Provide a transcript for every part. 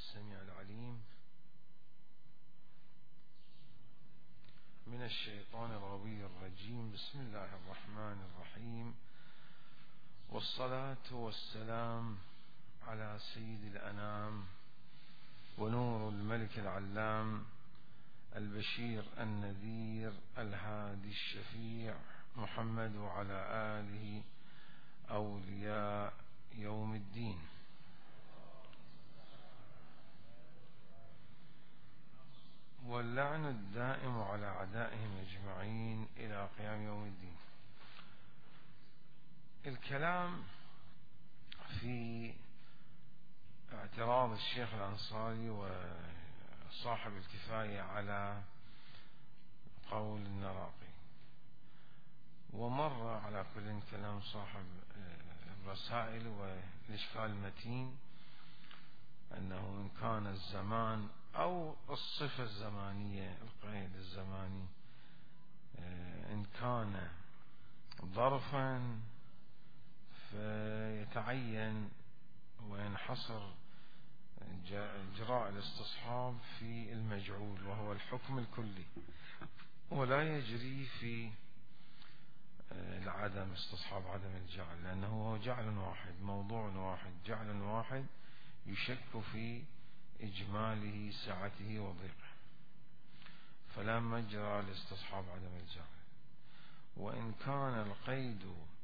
السميع العليم من الشيطان الغوي الرجيم. بسم الله الرحمن الرحيم، والصلاة والسلام على سيد الأنام ونور الملك العلام البشير النذير الهادي الشفيع محمد وعلى آله أولياء يوم الدين. واللعن الدائم على أعدائهم أجمعين إلى قيام يوم الدين. الكلام في اعتراض الشيخ الأنصاري وصاحب الكفاية على قول النراقي، ومر على كل كلام صاحب الرسائل والإشكال المتين أنه إن كان الزمان أو الصفة الزمانية، القيد الزماني، إن كان ظرفا فيتعين وينحصر إجراء الاستصحاب في المجعول وهو الحكم الكلي، ولا يجري في العدم، استصحاب عدم الجعل، لأنه هو جعل واحد، موضوع واحد، جعل واحد يشك في إجماله سعته وضيقه، فلا مجرى لاستصحاب عدم الجعل. وإن كان القيد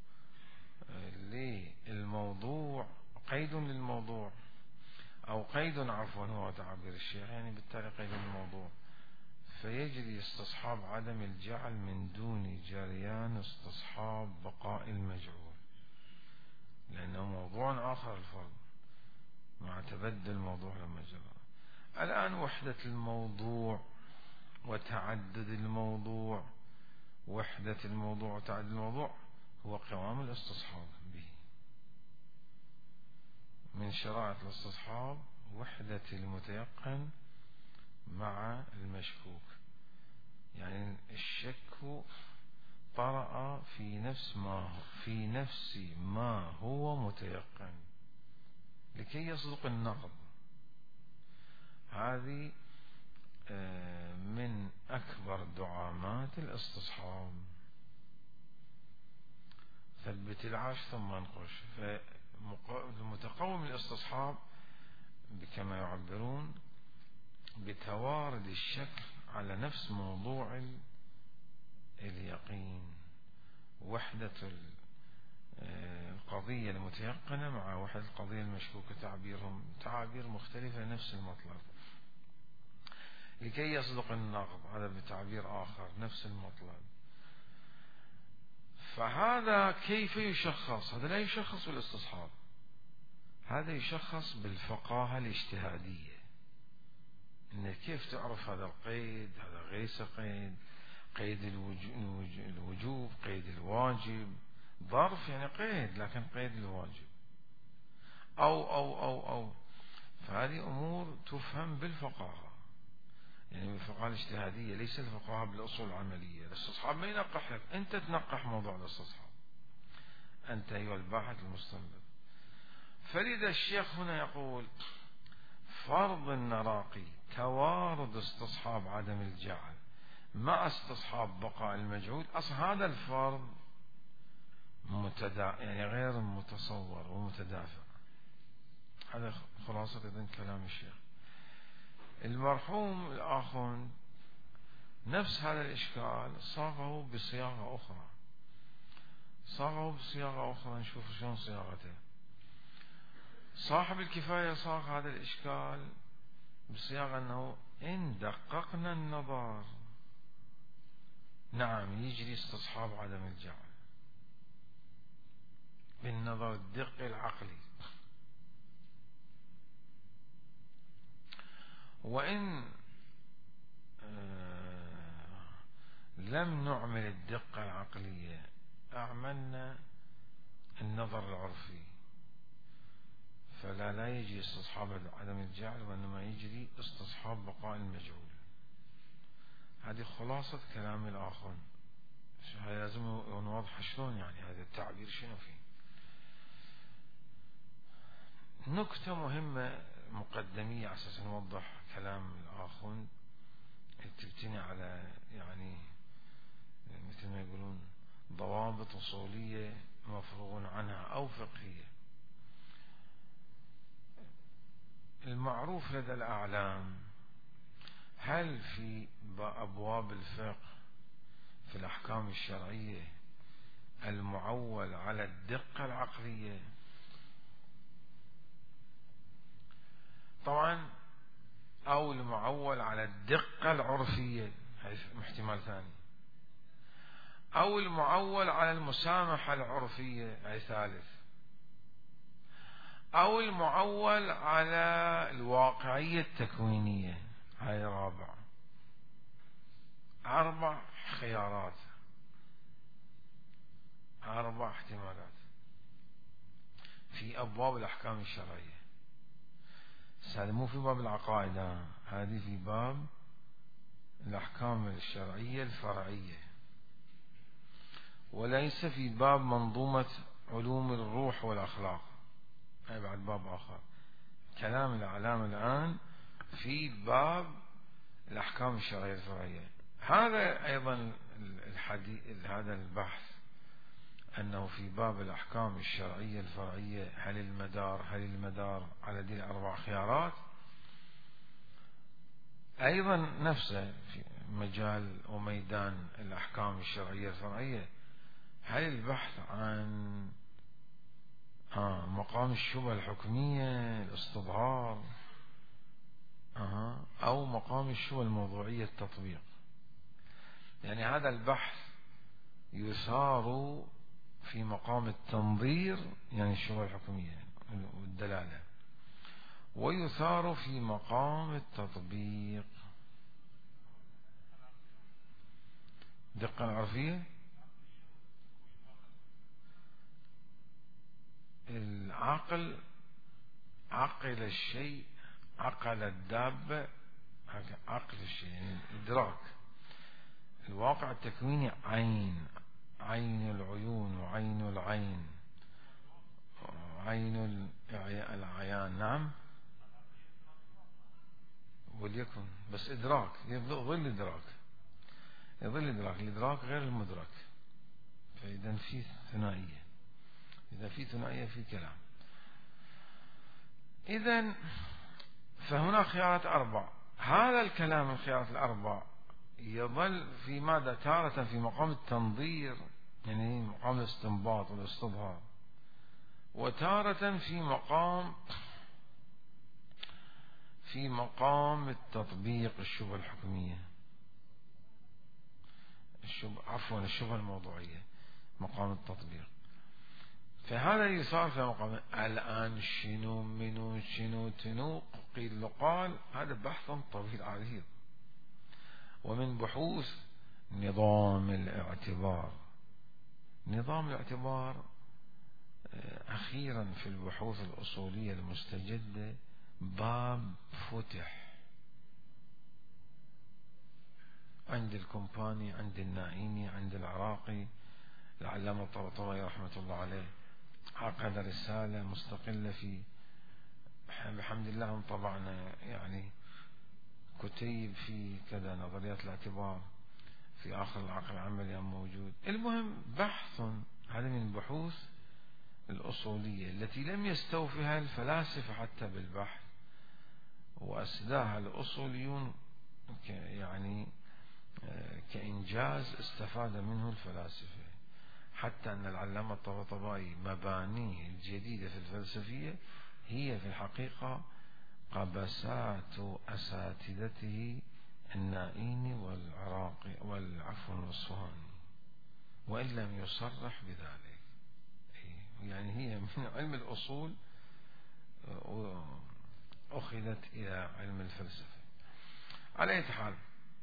للموضوع قيد للموضوع أو قيد، عفوا هو تعبير الشيخ، يعني بالتالي قيد للموضوع، فيجري استصحاب عدم الجعل من دون جريان استصحاب بقاء المجعول، لأنه موضوع آخر الفرد مع تبدل الموضوع لما جرى. الآن وحدة الموضوع وتعدد الموضوع، وحدة الموضوع وتعدد الموضوع هو قوام الاستصحاب به. من شرائط الاستصحاب وحدة المتيقن مع المشكوك، يعني الشك طرأ في نفس ما هو متيقن لكي يصدق النقض. هذه من أكبر دعامات الاستصحاب. ثبت العاش ثم انقش. فمتقوم الاستصحاب كما يعبرون بتوارد الشك على نفس موضوع اليقين، وحدة القضية المتيقنة مع وحدة القضية المشكوكة، تعبيرهم تعابير مختلفة لنفس المطلب، لكي يصدق النقض، هذا بتعبير آخر نفس المطلب. فهذا كيف يشخص؟ هذا لا يشخص بالاستصحاب، هذا يشخص بالفقاهة الاجتهادية. إن كيف تعرف هذا القيد، هذا ليس قيد، قيد الوجوب، قيد الواجب، ظرف يعني قيد لكن قيد الواجب، أو فهذه أمور تفهم بالفقاهة، يعني بالفقاهة الاجتهادية، ليس الفقاهة بالأصول العملية. الاستصحاب ما ينقح لك، أنت تنقح موضوع الاستصحاب، أنت أيها الباحث المستنبط. فلذا الشيخ هنا يقول فرض النراقي توارد استصحاب عدم الجعل مع استصحاب بقاء المجعول، أصل هذا الفرض يعني غير متصور ومتدافع. هذا خلاصة إذن كلام الشيخ. المرحوم الآخر نفس هذا الإشكال صاغه بصياغة أخرى، نشوف شلون صياغته. صاحب الكفاية صاغ هذا الإشكال بصياغة أنه إن دققنا النظر نعم يجري استصحاب عدم الجعل بالنظر الدق العقلي، وإن لم نعمل الدقة العقلية أعملنا النظر العرفي، فلا يجري استصحاب عدم الجعل، وإنما يجري استصحاب بقاء المجعول. هذه خلاصة كلام الآخر. لازم نوضح شلون يعني هذا التعبير شنو فيه. نكتة مهمة مقدمية على أساس نوضح كلام الآخوند، تبتني على يعني مثل ما يقولون ضوابط أصولية مفروغ عنها أو فقهية. المعروف لدى الأعلام، هل في أبواب الفقه في الأحكام الشرعية المعول على الدقة العقلية؟ طبعا، أو المعول على الدقة العرفية، هذا احتمال ثاني، أو المعول على المسامحة العرفية، هذا ثالث، أو المعول على الواقعية التكوينية، هاي رابع. 4 خيارات، 4 احتمالات في أبواب الأحكام الشرعية. هذا مو في باب العقائد، هذه في باب الأحكام الشرعية الفرعية، وليس في باب منظومة علوم الروح والأخلاق، هاي بعد باب آخر. كلام الأعلام الآن في باب الأحكام الشرعية الفرعية. هذا أيضا الحديث، هذا البحث أنه في باب الأحكام الشرعية الفرعية هل المدار على دي 4 خيارات، أيضا نفسه في مجال وميدان الأحكام الشرعية الفرعية. هل البحث عن مقام الشبهة الحكمية الاستظهار، أو مقام الشبهة الموضوعية التطبيق؟ يعني هذا البحث يثار في مقام التنظير، يعني الشبهة الحكمية والدلالة، ويثار في مقام التطبيق. دقة العرفية، العقل عقل الشيء، عقل الدابة، عقل الشيء يعني إدراك. الواقع التكويني عين العيون وعين العين وعين العيان، نعم، وليكن بس إدراك، يظل إدراك، الإدراك غير المدرك. فإذا في ثنائية، إذا في ثنائية في كلام. إذن فهنا خيارات 4. هذا الكلام الخيارات 4 يظل في ماذا؟ تارة في مقام التنظير، يعني مقام الاستنباط والاستظهار، وتارة في مقام التطبيق، الشبهة الحكمية، الشبهة الموضوعية، مقام التطبيق. فهذا يصار في مقام الآن شنو منو شنو تنو قيل قال، هذا بحث طويل عريض. ومن بحوث نظام الاعتبار أخيرا في البحوث الأصولية المستجدة باب فتح عند الكومباني، عند النائيني، عند العراقي. العلامة الطباطبائي رحمة الله عليه عقد رسالة مستقلة في، بحمد الله طبعنا يعني كتيب في كذا نظريات الاعتبار في آخر العقل العملي موجود. المهم بحث، هذا من البحوث الأصولية التي لم يستوفها الفلاسفة حتى بالبحث، وأسداها الأصوليون يعني كإنجاز استفاد منه الفلاسفة. حتى أن العلامة الطباطبائي مبانيه الجديدة في الفلسفية هي في الحقيقة قبسات أساتذته النائيني والعراقي والأصفهاني، وإن لم يصرح بذلك. يعني هي من علم الأصول أخذت إلى علم الفلسفة. على أي حال،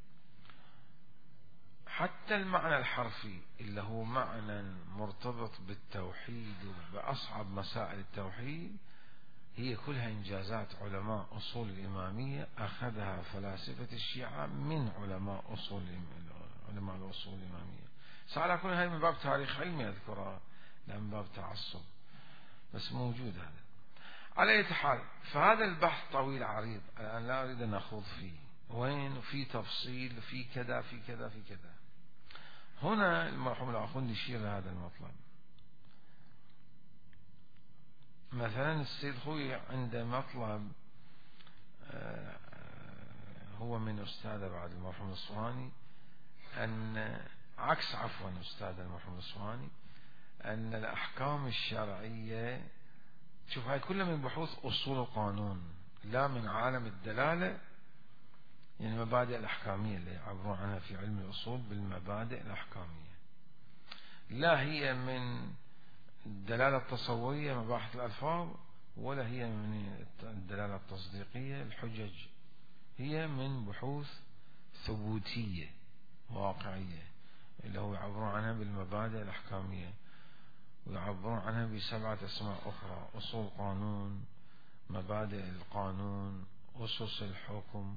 حتى المعنى الحرفي اللي هو معنى مرتبط بالتوحيد وبأصعب مسائل التوحيد، هي كلها إنجازات علماء أصول الإمامية أخذها فلاسفة الشيعة من علماء الأصول الإمامية. على كل هاي من باب تاريخ علمي أذكرها، لا من باب تعصب، بس موجود هذا. على أي حال، فهذا البحث طويل عريض الآن لا أريد أن أخوض فيه، وين في تفصيل في كذا في كذا في كذا. هنا المرحوم الأخوان يشير لهذا المطلب. مثلا السيد خوي عند مطلب هو من أستاذه بعد المرحوم الأسواني، أن عكس عفوا أستاذ المرحوم الأسواني، أن الأحكام الشرعية، شوف هاي كلها من بحوث أصول القانون لا من عالم الدلالة، يعني المبادئ الأحكامية اللي يعبرون عنها في علم الأصول بالمبادئ الأحكامية، لا هي من الدلالة التصورية مباحث الألفاظ، ولا هي من الدلالة التصديقية الحجج، هي من بحوث ثبوتية واقعية اللي هو يعبرون عنها بالمبادئ الأحكامية، ويعبرون عنها بسبعة أسماء أخرى: أصول القانون، مبادئ القانون، أسس الحكم،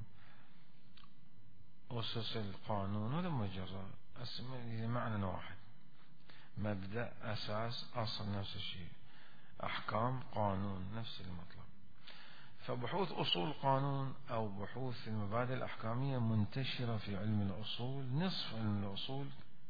أسس القانون، هذا مجرد اسم معنى واحد، مبدأ، أساس، أصل، نفس الشيء، أحكام، قانون، نفس المطلب. فبحوث أصول القانون أو بحوث المبادئ الأحكامية منتشرة في علم الأصول، نصف علم الأصول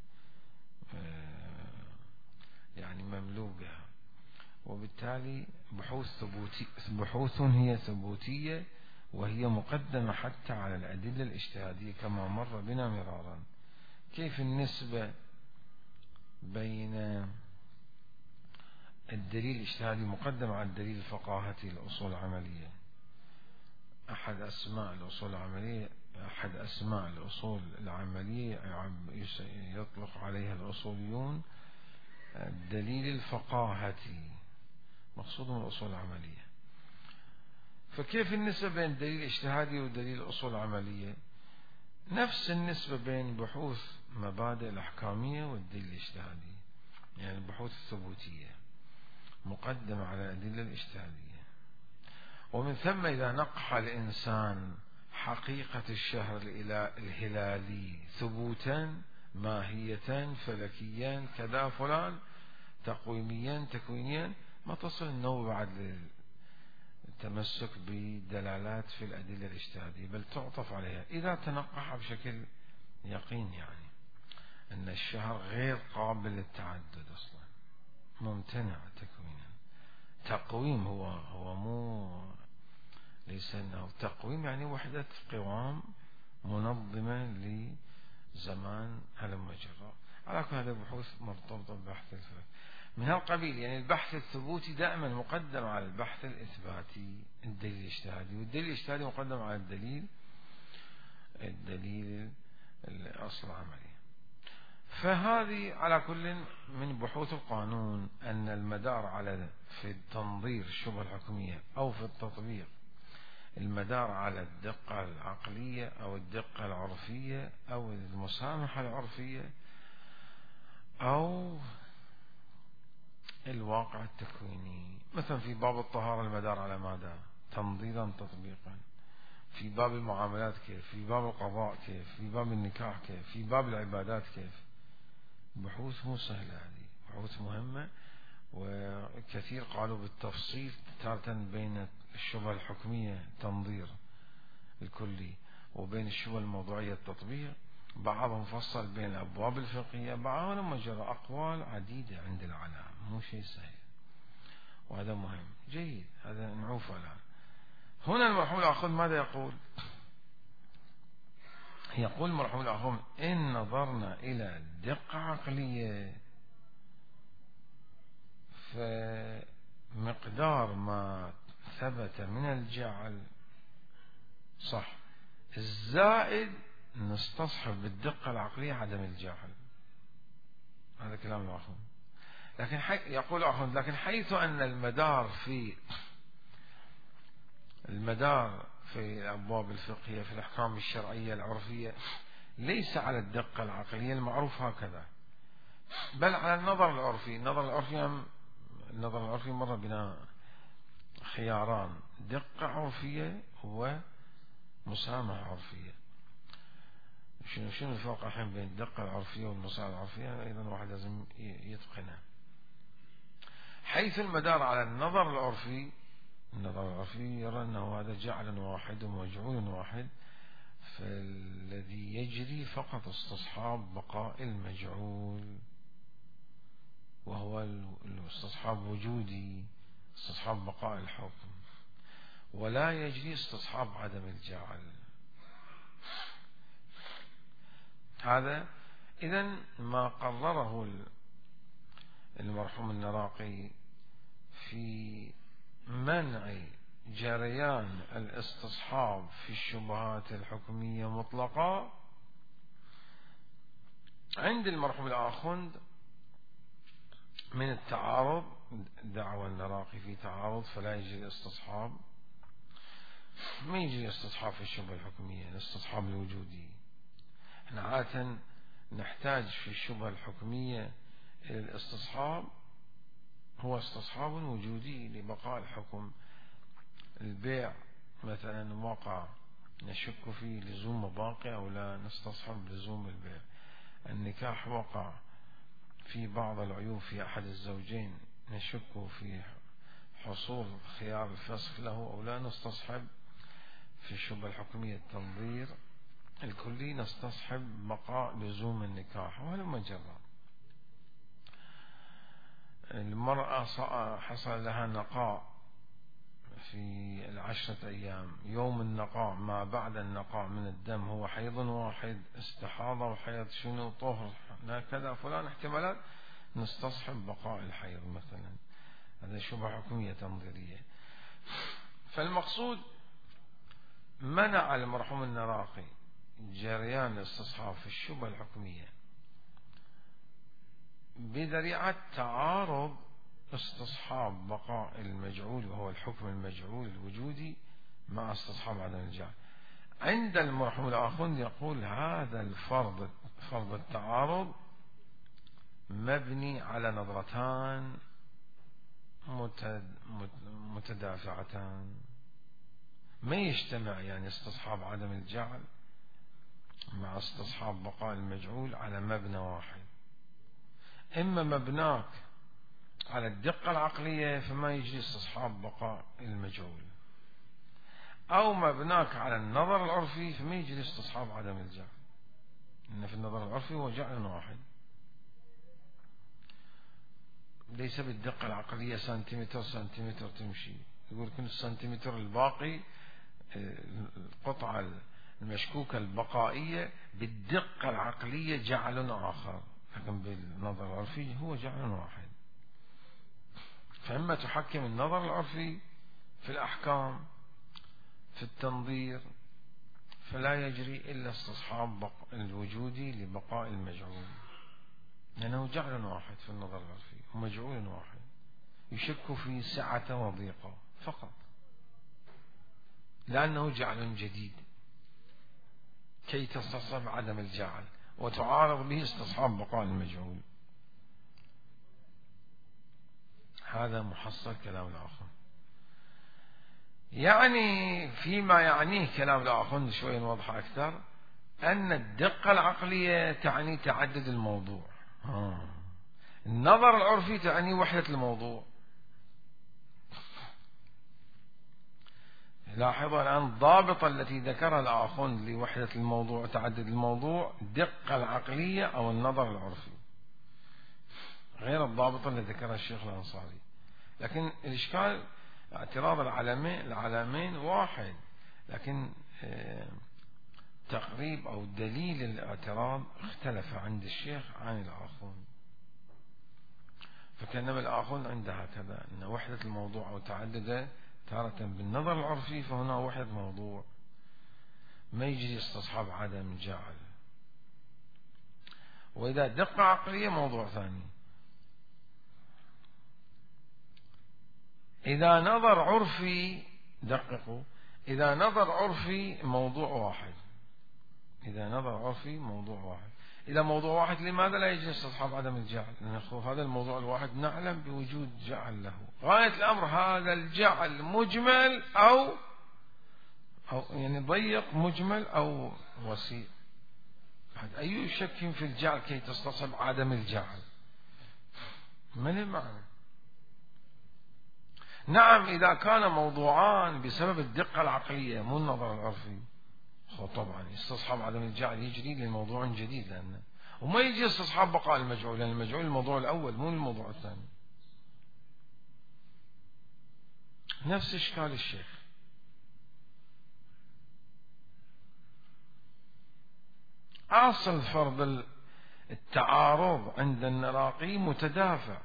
يعني مملوء بها، وبالتالي بحوث هي ثبوتية، وهي مقدمة حتى على الأدلة الاجتهادية كما مر بنا مرارا. كيف النسبة بين الدليل الاجتهادي مقدم على الدليل الفقاهتي للأصول العملية؟ أحد أسماء الأصول العملية يطلق عليها الأصوليون الدليل الفقاهتي، مقصود من الأصول العملية. فكيف النسبة بين الدليل الاجتهادي ودليل الأصول العملية؟ نفس النسبة بين بحوث مبادئ الأحكامية والدليل الاجتهادي، يعني البحوث الثبوتية مقدمة على الأدلة الاجتهادية. ومن ثم إذا نقح الإنسان حقيقة الشهر الهلالي ثبوتا ماهية فلكيا كذا فلان تقويميا تكوينيا، ما تصل النوبة بعد للتمسك بدلالات في الأدلة الاجتهادية، بل تعطف عليها إذا تنقح بشكل يقين، يعني أن الشهر غير قابل للتعدد أصلا، ممتنع تكوينا. تقويم هو مو ليس أنه تقويم يعني وحدة قوام منظمة لزمان هالمجرى. على كل هذا بحوث مرتبطة ببحث الفلك من هالقبيل، يعني البحث الثبوتي دائما مقدم على البحث الإثباتي الدليل الاجتهادي، والدليل الاجتهادي مقدم على الدليل الأصل العملي. فهذه على كل من بحوث القانون أن المدار على في التنظير الشبهة الحكمية أو في التطبيق المدار على الدقة العقلية أو الدقة العرفية أو المسامحة العرفية أو الواقع التكويني. مثلا في باب الطهارة المدار على ماذا؟ تنظيرا تطبيقا. في باب المعاملات كيف؟ في باب القضاء كيف؟ في باب النكاح كيف؟ في باب العبادات كيف؟ بحوث مو سهلة، هذه بحوث مهمة، وكثير قالوا بالتفصيل تارة بين الشبهة الحكمية تنظير الكلي وبين الشبهة الموضوعية التطبيق، بعضهم فصل بين الأبواب الفقهية، بعضهم مجرى أقوال عديدة عند العلماء، مو شيء سهل، وهذا مهم جيد، هذا نعوف الآن. هنا المرحوم الأخوان ماذا يقول؟ يقول المرحوم الأخوان: إن نظرنا إلى دقة عقلية فمقدار ما ثبت من الجعل صح، الزائد نستصحب بالدقة العقلية عدم الجعل. هذا كلام الأخوان. لكن يقول الأخوان: لكن حيث أن المدار في الأبواب الفقهية في الأحكام الشرعية العرفية ليس على الدقة العقلية المعروف هكذا، بل على النظر العرفي. النظر العرفي مر بنا خياران: دقة عرفية ومسامحة عرفية. شنو الفرق الحين بين الدقة العرفية والمسامحة العرفية؟ أيضا واحد لازم يتقنها. حيث المدار على النظر العرفي النظر العرفي يرى أنه هذا جعل واحد ومجعول واحد، فالذي يجري فقط استصحاب بقاء المجعول، وهو الاستصحاب وجودي، استصحاب بقاء الحكم، ولا يجري استصحاب عدم الجعل. هذا إذن ما قرره المرحوم النراقي في منع جريان الاستصحاب في الشبهات الحكمية مطلقة. عند المرحوم الآخوند من التعارض، دعوى النراقي في تعارض فلا يجري الاستصحاب، ما يجري استصحاب في الشبهة الحكمية، الاستصحاب الوجودي. احنا عادة نحتاج في الشبهة الحكمية إلى الاستصحاب، هو استصحاب وجودي لبقاء الحكم. البيع مثلا وقع نشك في لزوم باقي أو لا، نستصحب لزوم البيع. النكاح وقع في بعض العيوب في أحد الزوجين، نشك في حصول خيار الفسخ له أو لا، نستصحب في الشبهة الحكمية التنظير الكلي، نستصحب بقاء لزوم النكاح. وهلما جرى. المرأة حصل لها نقاء في 10 أيام، يوم النقاء ما بعد النقاء من الدم هو حيض واحد، استحاضة وحيض شنو طهر كذا فلان احتمالات، نستصحب بقاء الحيض مثلا. هذا شبهة حكمية تنظيرية. فالمقصود منع المرحوم النراقي جريان الاستصحاب في الشبهة الحكمية بذريعة تعارض استصحاب بقاء المجعول وهو الحكم المجعول الوجودي مع استصحاب عدم الجعل. عند المرحوم الآخوند يقول هذا الفرض، فرض التعارض، مبني على نظرتان متدافعتان، ما يجتمع يعني استصحاب عدم الجعل مع استصحاب بقاء المجعول على مبنى واحد. إما مبناك على الدقة العقلية فما يجري استصحاب بقاء المجعول، أو مبناك على النظر العرفي فما يجري استصحاب عدم الجعل، إن في النظر العرفي هو جعل واحد، ليس بالدقة العقلية سنتيمتر سنتيمتر تمشي. يقول كل السنتيمتر الباقي القطعة المشكوكة البقائية بالدقة العقلية جعل آخر، لكن بالنظر العرفي هو جعل واحد. فإما تحكم النظر العرفي في الأحكام في التنظير فلا يجري إلا استصحاب الوجودي لبقاء المجعول، لأنه جعل واحد في النظر العرفي ومجعول واحد، يشك في سعة وضيقة فقط، لأنه جعل جديد كي تستصحب عدم الجعل وتعارض به استصحاب بقاء المجعول. هذا محصل كلام الآخر. يعني فيما يعنيه كلام الآخر شوي نوضح أكثر، أن الدقة العقلية تعني تعدد الموضوع، النظر العرفي تعني وحدة الموضوع. لاحظوا الآن الضابطة التي ذكرها الآخوند لوحدة الموضوع وتعدد الموضوع الدقة العقلية أو النظر العرفي، غير الضابطة التي ذكرها الشيخ الأنصاري. لكن الإشكال اعتراض العلامين واحد، لكن تقريب أو دليل الاعتراض اختلف عند الشيخ عن الآخوند. فكأنما الآخوند عندها هكذا أن وحدة الموضوع أو تعدده تارة بالنظر العرفي فهنا وحدة موضوع، ما يجري استصحاب عدم جعل. وإذا دقة عقلية موضوع ثاني. إذا نظر عرفي، دققوا، إذا نظر عرفي موضوع واحد، إذا نظر عرفي موضوع واحد. إذا موضوع واحد لماذا لا يجري استصحاب عدم الجعل؟ لأن هذا الموضوع الواحد نعلم بوجود جعل له، غاية الأمر هذا الجعل مجمل أو يعني ضيق، مجمل أو وسيع. أي شك في الجعل كي تستصحب عدم الجعل؟ ما له معنى. نعم إذا كان موضوعان بسبب الدقة العقلية مو النظر العرفي طبعا يستصحب عدم الجعل يجري للموضوع جديد، لأنه وما يجي استصحاب بقاء المجعول، لأن المجعول الموضوع الأول مو الموضوع الثاني. نفس إشكال الشيخ. أصل فرض التعارض عند النراقي متدافع.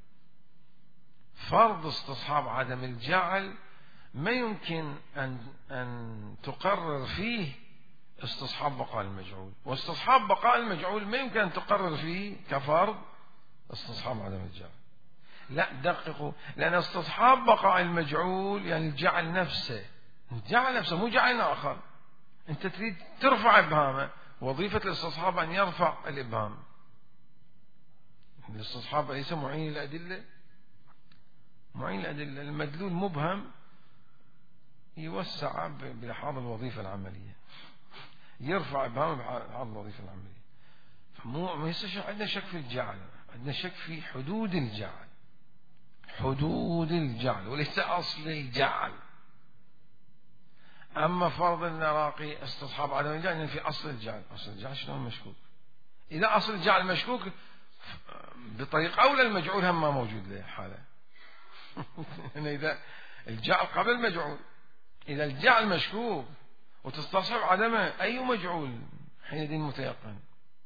فرض استصحاب عدم الجعل ما يمكن أن تقرر فيه استصحاب بقاء المجعول، واستصحاب بقاء المجعول ما يمكن أن تقرر فيه كفرض استصحاب عدم الجعل. لا دققوا، لأن استصحاب بقاء المجعول يعني الجعل نفسه، الجعل نفسه مو جعل آخر. أنت تريد ترفع إبهامه، وظيفة الاستصحاب أن يرفع الإبهام. الاستصحاب ليس معين الأدلة، معين الأدلة. المدلول مبهم يوسع بلحاظ الوظيفة العملية، يرفع إبهام بلحاظ الوظيفة العملية. فمو ما يصير عندنا شك في الجعل، عندنا شك في حدود الجعل، حدود الجعل وليس أصل الجعل. أما فرض النراقي استصحاب عدم الجعل يعني في أصل الجعل. أصل الجعل شنو مشكوك؟ إذا أصل الجعل مشكوك بطريق أولى المجعول هم ما موجود له حالة. إذا الجعل قبل المجعول، إذا الجعل مشكوك وتستصحب عدمه أي مجعول حينئذ متيقن.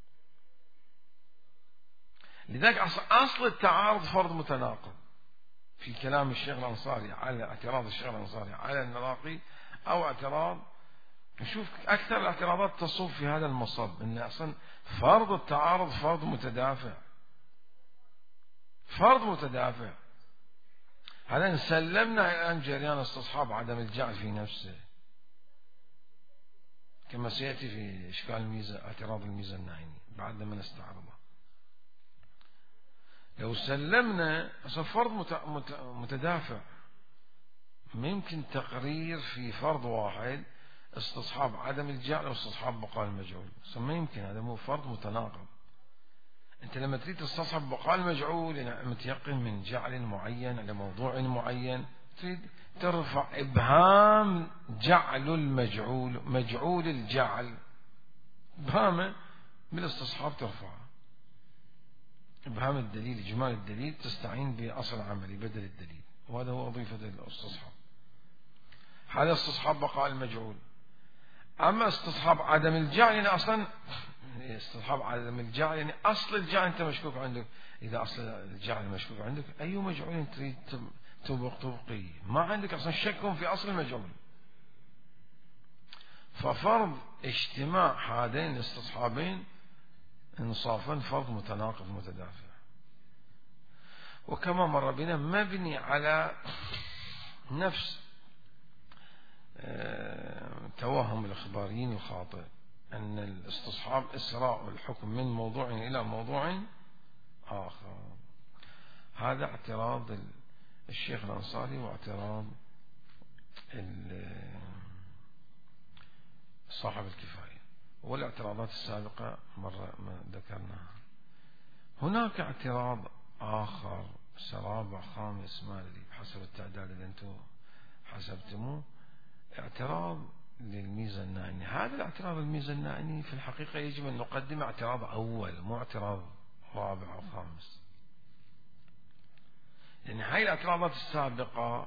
لذلك أصل التعارض فرض متناقض في كلام الشيخ الأنصاري على اعتراض الشيخ الأنصاري على النراقي، أو اعتراض نشوف أكثر الاعتراضات تصب في هذا المصب، أن أصلا فرض التعارض فرض متدافع، فرض متدافع. هذا سلمنا عن جريان استصحاب عدم الجعل في نفسه، كما سيأتي في إشكال الميزة اعتراض الميزة الناعمي بعد ما نستعرضه. لو سلمنا فرض متدافع، ما يمكن تقرير في فرض واحد استصحاب عدم الجعل واستصحاب بقاء المجعول، ما يمكن. هذا مو فرض متناقض. أنت لما تريد تستصحب بقاء المجعول يعني متيقن من جعل معين على موضوع معين، تريد ترفع إبهام جعل المجعول، مجعول الجعل إبهامه بالاستصحاب ترفعه. إبهام الدليل، إجمال الدليل، تستعين بأصل عملي بدل الدليل، وهذا هو وظيفة الاستصحاب. هذا استصحاب بقاء المجعول. أما استصحاب عدم الجعل يعني أصلا استصحاب عدم الجعل يعني أصل الجعل أنت مشكوك عندك. إذا أصل الجعل مشكوك عندك أي مجعول تريد تبقي، ما عندك أصلا شك في أصل المجعول. ففرض اجتماع هذين الاستصحابين انصافا فرض متناقض متدافع، وكما مر بنا مبني على نفس توهم الإخباريين الخاطئ أن الاستصحاب إسراء الحكم من موضوع إلى موضوع آخر. هذا اعتراض الشيخ الأنصاري واعتراض صاحب الكفاية، والاعتراضات السابقة مرة ما ذكرناها. هناك اعتراض آخر سرابع خامس ما أدري حسب التعداد اللي أنتم حسبتموه، اعتراض للميزة النائني. هذا الاعتراض الميزة النائني في الحقيقة يجب أن نقدم اعتراض أول مو اعتراض رابع أو خامس، يعني هاي الاعتراضات السابقة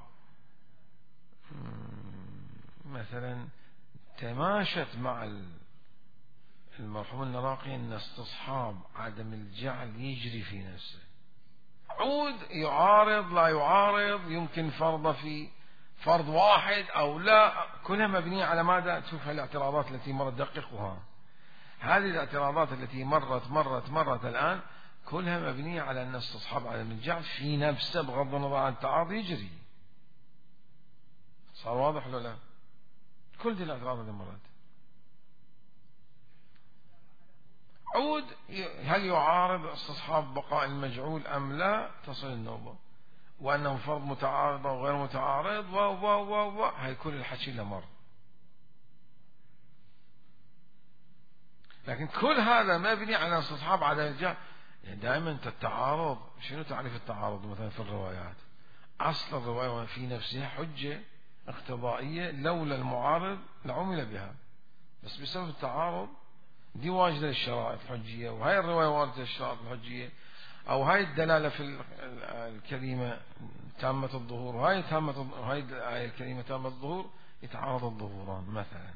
مثلا تماشت مع المرحوم النراقي أن استصحاب عدم الجعل يجري في نفسه، عود يعارض لا يعارض، يمكن فرض في فرض واحد أو لا، كلها مبنية على ماذا؟ تشوف الاعتراضات التي مرت دققها. هذه الاعتراضات التي مرت الآن كلها مبنية على أن استصحاب عدم الجعل في نفسه بغض النظر عن التعارض يجري. صار واضح ولا لا؟ كل دي الاعتراضات اللي مرت عود هل يعارض استصحاب بقاء المجعول أم لا، تصل النوبة، وأنه فرض متعارض أو غير متعارض هاي كل الحكي اللي مر. لكن كل هذا مبني على استصحاب عدم الجعل. يعني دائما التعارض، شنو تعريف التعارض مثلا في الروايات؟ أصل الرواية في نفسها حجة اقتضائية، لولا المعارض لعمل بها، بس بسبب التعارض دي واجدة للشرائط الحجية، وهاي الرواية واردة للشرائط الحجية، أو هاي الدلالة في الكلمة تامة الظهور، وهاي الآية الكلمة تامة الظهور، يتعارض الظهوران مثلا.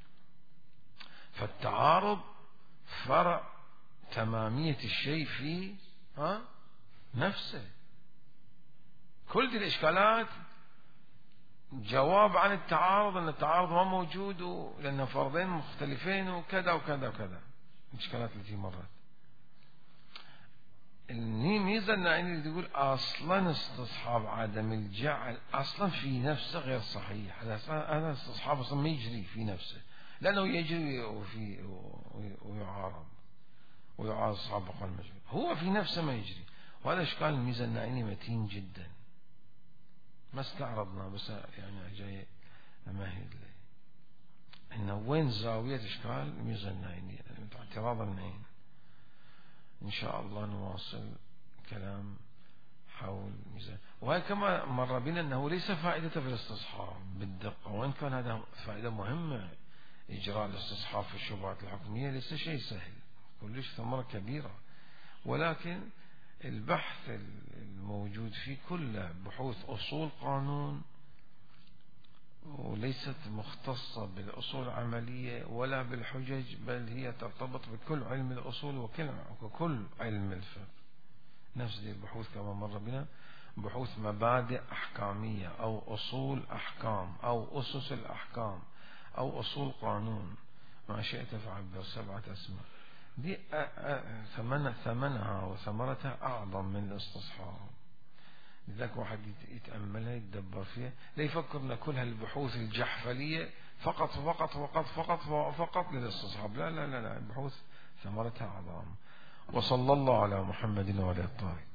فالتعارض فرع تمامية الشيء في نفسه. كل دي الإشكالات جواب عن التعارض، أن التعارض ما موجود لأن فرضين مختلفين وكذا وكذا وكذا، الإشكالات التي مرت. الميزة النائية اللي تقول أصلا استصحاب عدم الجعل أصلا في نفسه غير صحيح، هذا استصحاب أصلا ما يجري في نفسه، لأنه يجري ويعارض استصحاب بقى المجري، هو في نفسه ما يجري. وهذا إشكال الميزة النائية متين جدا، ما استعرضنا بس يعني جاي أمهد لي إنه وين زاوية إشكال الميزة النائية، اعتراض النائين. إن شاء الله نواصل كلام حول ميزان. وهي كما مر بنا أنه ليس فائدة في الاستصحاب بالدقة، وإن كان هذا فائدة مهمة، إجراء الاستصحاب في الشبهات الحكمية ليس شيء سهل، كلش ثمرة كبيرة، ولكن البحث الموجود في كل بحوث أصول قانون، وليست مختصة بالأصول العملية ولا بالحجج، بل هي ترتبط بكل علم الأصول وكل علم الفقه. نفس دي البحوث كما مر بنا بحوث مبادئ أحكامية أو أصول أحكام أو أسس الأحكام أو أصول قانون، ما شئت فعبر 7 أسماء، دي ثمنها وثمرتها أعظم من الاستصحاب. لذلك واحد يتأملها يتدبر فيها، لا يفكر أن كل هالبحوث الجحفلية فقط فقط فقط فقط فقط للاستصحاب، لا لا لا لا، البحوث ثمرتها أعظم. وصلى الله على محمد وعلى الطاهرين.